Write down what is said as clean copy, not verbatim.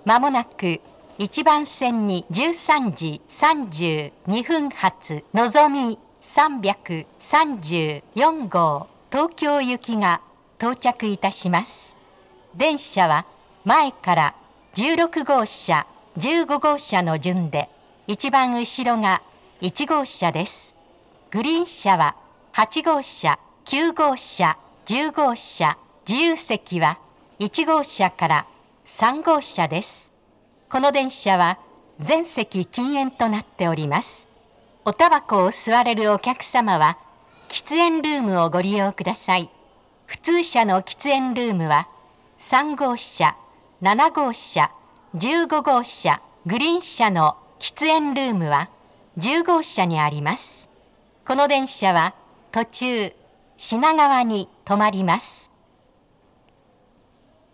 まもなく1番線に13時32分発のぞみ334号東京行きが到着いたします。電車は前から16号車、15号車の順で、一番後ろが1号車です。グリーン車は8号車、9号車、10号車、自由席は1号車から3号車です。この電車は全席禁煙となっております。おタバコを吸われるお客様は喫煙ルームをご利用ください。普通車の喫煙ルームは3号車、7号車、15号車、グリーン車の喫煙ルームは10号車にあります。この電車は途中品川に止まります。